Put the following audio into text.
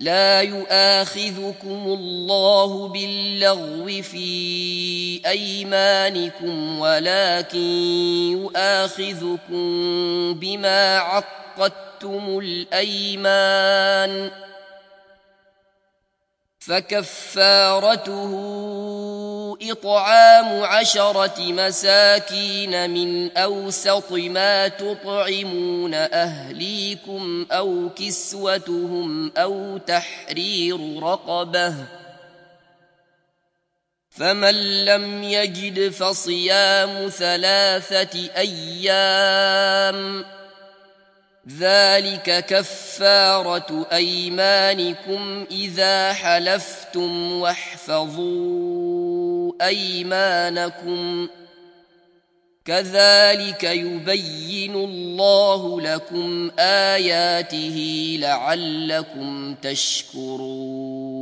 لا يؤاخذكم الله باللغو في أيمانكم ولكن يؤاخذكم بما عقدتم الأيمان فكفارته إطعام 10 مساكين من أوسط ما تطعمون أهليكم أو كسوتهم أو تحرير رقبة فمن لم يجد فصيام 3 أيام ذلك كفارة أيمانكم إذا حلفتم واحفظوا أيمانكم كذلك يبين الله لكم آياته لعلكم تشكرون